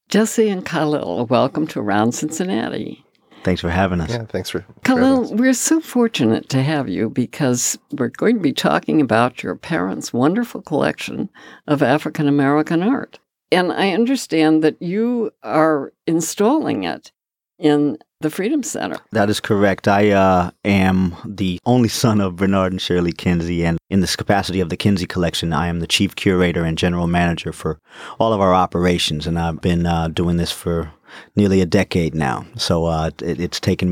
Jesse and Khalil, welcome to Around Cincinnati. Thanks for having us. Yeah, thanks for Khalil, we're so fortunate to have you because we're going to be talking about your parents' wonderful collection of African American art. And I understand that you are installing it in the Freedom Center. That is correct. I am the only son of Bernard and Shirley Kinsey, and in this capacity of the Kinsey Collection, I am the chief curator and general manager for all of our operations, and I've been doing this for nearly a decade now. So it's taken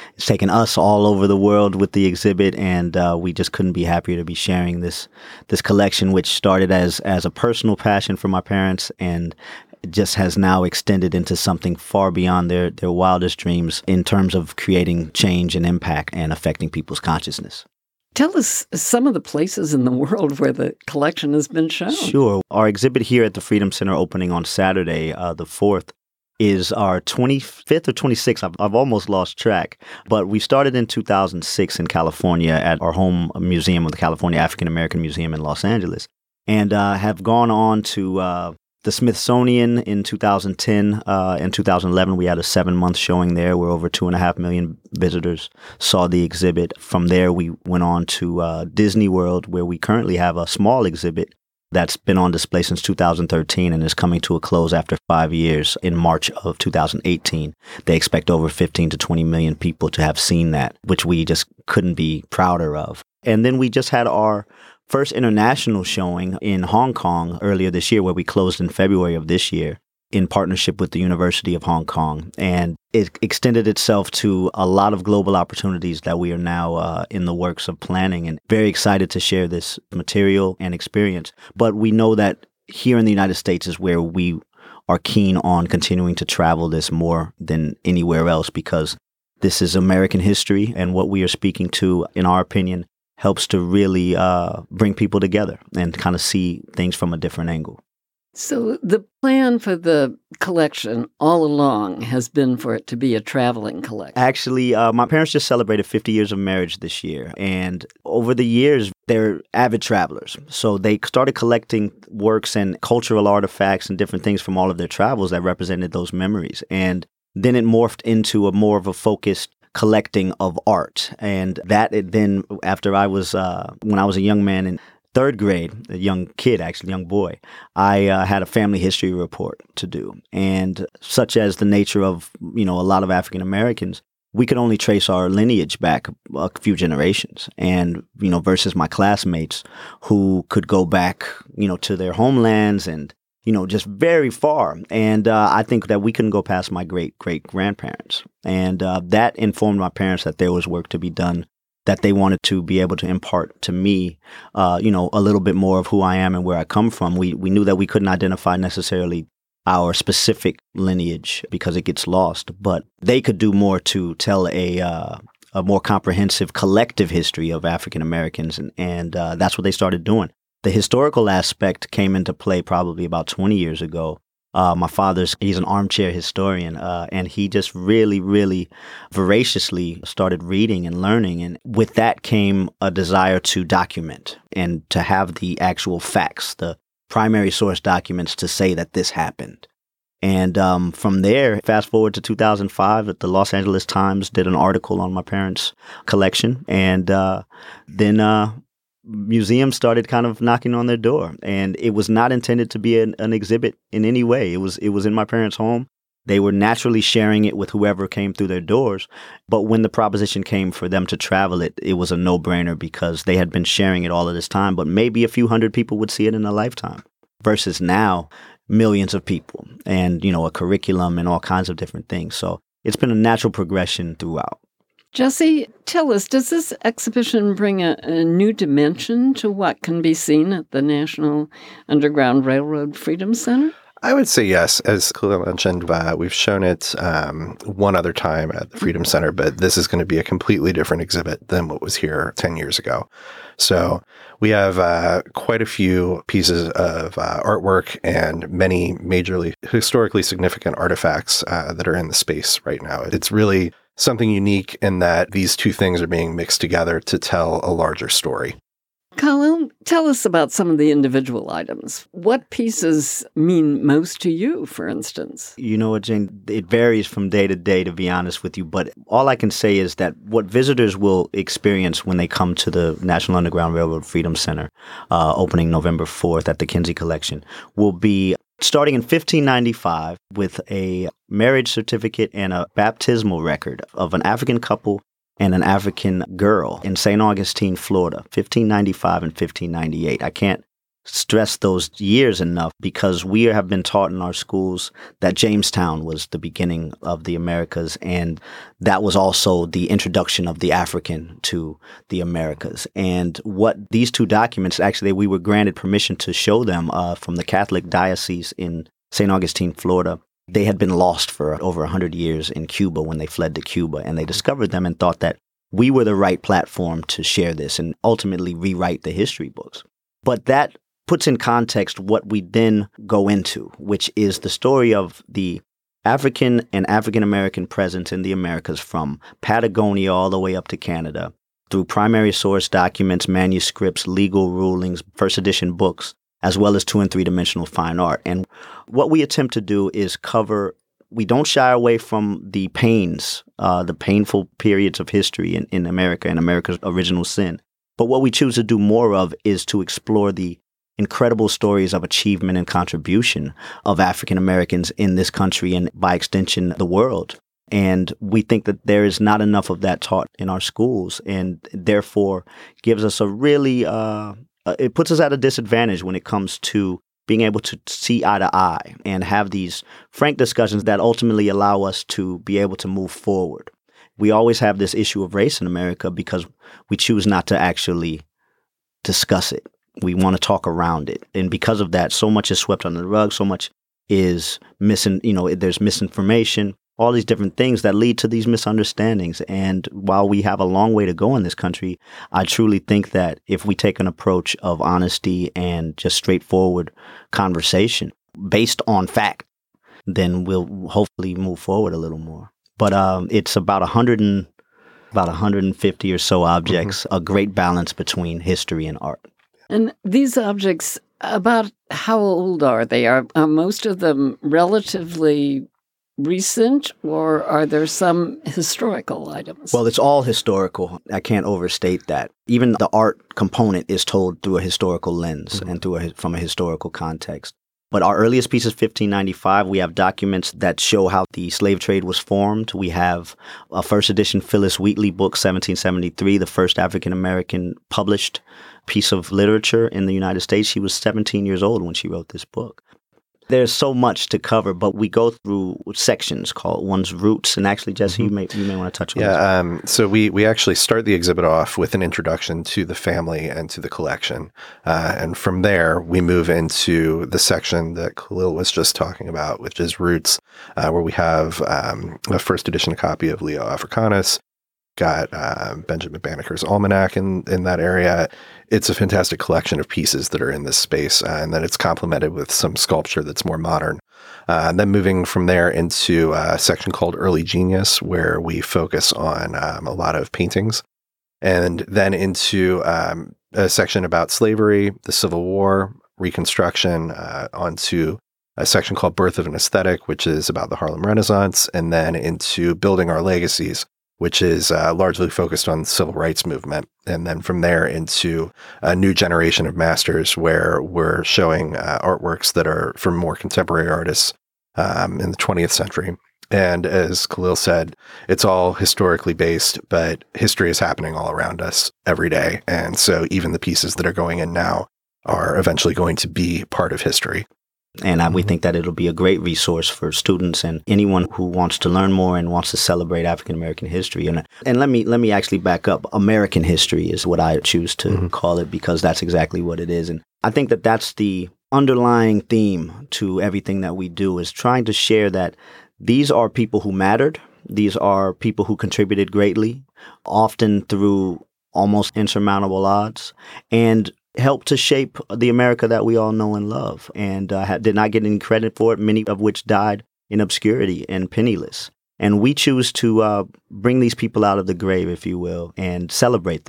us all over the world with the exhibit, and we just couldn't be happier to be sharing this collection, which started as a personal passion for my parents and just has now extended into something far beyond their wildest dreams in terms of creating change and impact and affecting people's consciousness. Tell us some of the places in the world where the collection has been shown. Sure. Our exhibit here at the Freedom Center opening on Saturday, the 4th, is our 25th or 26th. I've almost lost track. But we started in 2006 in California at our home museum of the California African American Museum in Los Angeles, and have gone on to the Smithsonian in 2010. In 2011, we had a 7-month showing there where over 2.5 million visitors saw the exhibit. From there, we went on to Disney World, where we currently have a small exhibit that's been on display since 2013 and is coming to a close after 5 years in March of 2018. They expect over 15 to 20 million people to have seen that, which we just couldn't be prouder of. And then we just had our first international showing in Hong Kong earlier this year, where we closed in February of this year in partnership with the University of Hong Kong. And it extended itself to a lot of global opportunities that we are now in the works of planning, and very excited to share this material and experience. But we know that here in the United States is where we are keen on continuing to travel this more than anywhere else, because this is American history, and what we are speaking to, in our opinion, helps to really bring people together and kind of see things from a different angle. So the plan for the collection all along has been for it to be a traveling collection. Actually, my parents just celebrated 50 years of marriage this year. And over the years, they're avid travelers. So they started collecting works and cultural artifacts and different things from all of their travels that represented those memories. And then it morphed into more of a focused collecting of art. And then after when I was a young man in 3rd grade, a young boy, I had a family history report to do. And such as the nature of, a lot of African Americans, we could only trace our lineage back a few generations. And, versus my classmates who could go back, to their homelands and just very far. And I think that we couldn't go past my great-great-grandparents. And that informed my parents that there was work to be done, that they wanted to be able to impart to me, a little bit more of who I am and where I come from. We knew that we couldn't identify necessarily our specific lineage because it gets lost, but they could do more to tell a more comprehensive collective history of African Americans. And that's what they started doing. The historical aspect came into play probably about 20 years ago. My he's an armchair historian, and he just really, really voraciously started reading and learning. And with that came a desire to document and to have the actual facts, the primary source documents to say that this happened. And from there, fast forward to 2005, the Los Angeles Times did an article on my parents' collection. And then museums started kind of knocking on their door, and it was not intended to be an exhibit in any way. It was in my parents' home. They were naturally sharing it with whoever came through their doors. But when the proposition came for them to travel it, it was a no-brainer because they had been sharing it all of this time, but maybe a few hundred people would see it in a lifetime versus now millions of people and, a curriculum and all kinds of different things. So it's been a natural progression throughout. Jesse, tell us, does this exhibition bring a new dimension to what can be seen at the National Underground Railroad Freedom Center? I would say yes. As Khalil mentioned, we've shown it one other time at the Freedom Center, but this is going to be a completely different exhibit than what was here 10 years ago. So we have quite a few pieces of artwork and many majorly historically significant artifacts that are in the space right now. It's really something unique in that these two things are being mixed together to tell a larger story. Colin, tell us about some of the individual items. What pieces mean most to you, for instance? You know what, Jane? It varies from day to day, to be honest with you. But all I can say is that what visitors will experience when they come to the National Underground Railroad Freedom Center, opening November 4th at the Kinsey Collection, will be starting in 1595 with a marriage certificate and a baptismal record of an African couple and an African girl in St. Augustine, Florida, 1595 and 1598. I can't stress those years enough because we have been taught in our schools that Jamestown was the beginning of the Americas, and that was also the introduction of the African to the Americas. And what these two documents, actually, we were granted permission to show them from the Catholic Diocese in St. Augustine, Florida. They had been lost for over 100 years in Cuba when they fled to Cuba, and they discovered them and thought that we were the right platform to share this and ultimately rewrite the history books. But that puts in context what we then go into, which is the story of the African and African-American presence in the Americas from Patagonia all the way up to Canada, through primary source documents, manuscripts, legal rulings, first edition books, as well as 2- and 3-dimensional fine art. And what we attempt to do is we don't shy away from the pains, the painful periods of history in America and America's original sin. But what we choose to do more of is to explore the incredible stories of achievement and contribution of African Americans in this country and, by extension, the world. And we think that there is not enough of that taught in our schools, and therefore gives us a really it puts us at a disadvantage when it comes to being able to see eye to eye and have these frank discussions that ultimately allow us to be able to move forward. We always have this issue of race in America because we choose not to actually discuss it. We want to talk around it. And because of that, so much is swept under the rug, so much is missing, there's misinformation, all these different things that lead to these misunderstandings. And while we have a long way to go in this country, I truly think that if we take an approach of honesty and just straightforward conversation based on fact, then we'll hopefully move forward a little more. But it's about 150 or so objects, a great balance between history and art. And these objects, about how old are they? Are most of them relatively recent, or are there some historical items? Well, it's all historical. I can't overstate that. Even the art component is told through a historical lens and from a historical context. But our earliest piece is 1595. We have documents that show how the slave trade was formed. We have a first edition Phyllis Wheatley book, 1773, the first African-American published piece of literature in the United States. She was 17 years old when she wrote this book. There's so much to cover, but we go through sections called one's roots. And actually, Jesse, you may want to touch on this. So we actually start the exhibit off with an introduction to the family and to the collection. And from there, we move into the section that Khalil was just talking about, which is roots, where we have a first edition copy of Leo Africanus, got Benjamin Banneker's Almanac in that area. It's a fantastic collection of pieces that are in this space, and then it's complemented with some sculpture that's more modern. And then moving from there into a section called Early Genius, where we focus on a lot of paintings, and then into a section about slavery, the Civil War, Reconstruction, onto a section called Birth of an Aesthetic, which is about the Harlem Renaissance, and then into Building Our Legacies, which is largely focused on the civil rights movement. And then from there into a new generation of masters, where we're showing artworks that are from more contemporary artists in the 20th century. And as Khalil said, it's all historically based, but history is happening all around us every day. And so even the pieces that are going in now are eventually going to be part of history. And we think that it'll be a great resource for students and anyone who wants to learn more and wants to celebrate African American history. And let me actually back up. American history is what I choose to call it, because that's exactly what it is. And I think that that's the underlying theme to everything that we do, is trying to share that these are people who mattered. These are people who contributed greatly, often through almost insurmountable odds, and helped to shape the America that we all know and love, and did not get any credit for it, many of which died in obscurity and penniless. And we choose to bring these people out of the grave, if you will, and celebrate them.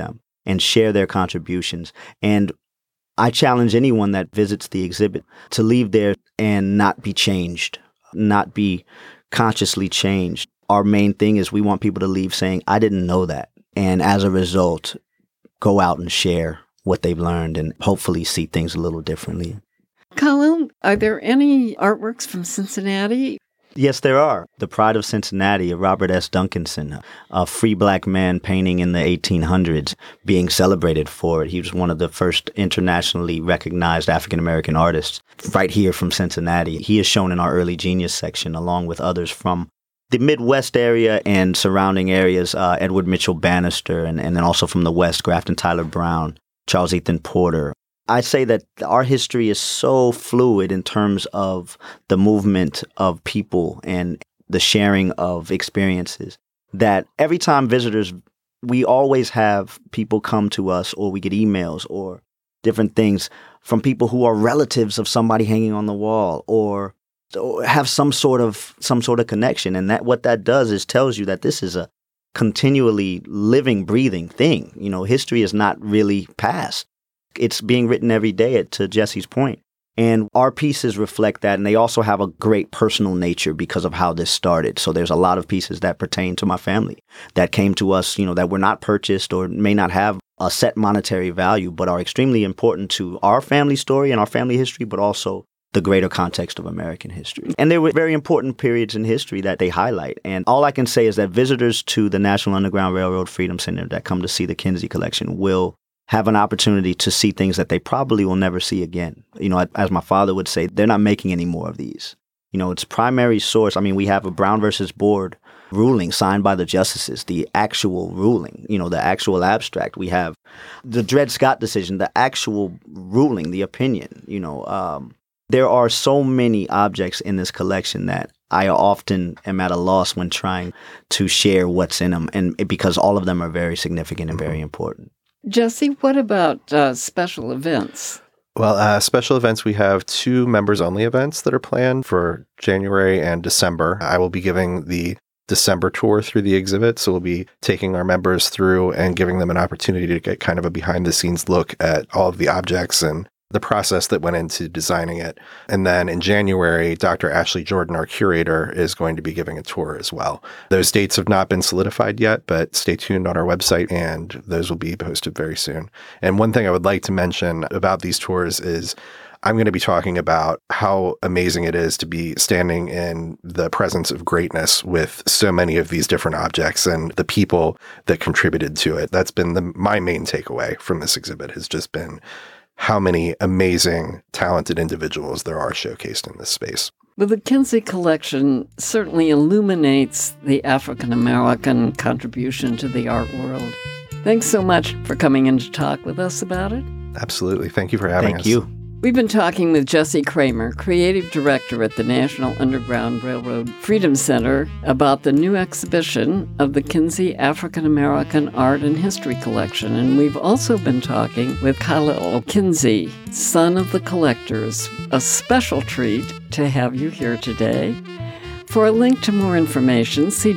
and share their contributions. And I challenge anyone that visits the exhibit to leave there and not be changed, not be consciously changed. Our main thing is we want people to leave saying, I didn't know that. And as a result, go out and share what they've learned and hopefully see things a little differently. Khalil, are there any artworks from Cincinnati? Yes, there are. The Pride of Cincinnati of Robert S. Duncanson, a free black man painting in the 1800s, being celebrated for it. He was one of the first internationally recognized African-American artists right here from Cincinnati. He is shown in our Early Genius section, along with others from the Midwest area and surrounding areas, Edward Mitchell Bannister, and then also from the West, Grafton Tyler Brown, Charles Ethan Porter. I say that our history is so fluid in terms of the movement of people and the sharing of experiences that every time visitors, we always have people come to us, or we get emails or different things from people who are relatives of somebody hanging on the wall or have some sort of connection. And that what that does is tells you that this is a continually living, breathing thing. You know, history is not really past. It's being written every day, to Jesse's point. And our pieces reflect that. And they also have a great personal nature because of how this started. So there's a lot of pieces that pertain to my family that came to us, you know, that were not purchased or may not have a set monetary value, but are extremely important to our family story and our family history, but also the greater context of American history. And there were very important periods in history that they highlight. And all I can say is that visitors to the National Underground Railroad Freedom Center that come to see the Kinsey collection will have an opportunity to see things that they probably will never see again. You know, as my father would say, they're not making any more of these. You know, its primary source, I mean, we have a Brown versus Board ruling signed by the justices, the actual ruling, you know, the actual abstract. We have the Dred Scott decision, the actual ruling, the opinion, you know. There are so many objects in this collection that I often am at a loss when trying to share what's in them, and because all of them are very significant and very important. Jesse, what about special events? Well, special events, we have 2 members-only events that are planned for January and December. I will be giving the December tour through the exhibit, so we'll be taking our members through and giving them an opportunity to get kind of a behind-the-scenes look at all of the objects and the process that went into designing it. And then in January, Dr. Ashley Jordan, our curator, is going to be giving a tour as well. Those dates have not been solidified yet, but stay tuned on our website and those will be posted very soon. And one thing I would like to mention about these tours is I'm going to be talking about how amazing it is to be standing in the presence of greatness with so many of these different objects and the people that contributed to it. That's been my main takeaway from this exhibit, has just been how many amazing, talented individuals there are showcased in this space. Well, the Kinsey collection certainly illuminates the African-American contribution to the art world. Thanks so much for coming in to talk with us about it. Absolutely. Thank you for having us. Thank you. We've been talking with Jesse Kramer, creative director at the National Underground Railroad Freedom Center, about the new exhibition of the Kinsey African American Art and History Collection. And we've also been talking with Khalil Kinsey, son of the collectors. A special treat to have you here today. For a link to more information, see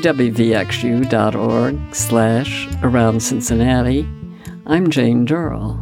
wvxu.org/Around Cincinnati. I'm Jane Durrell.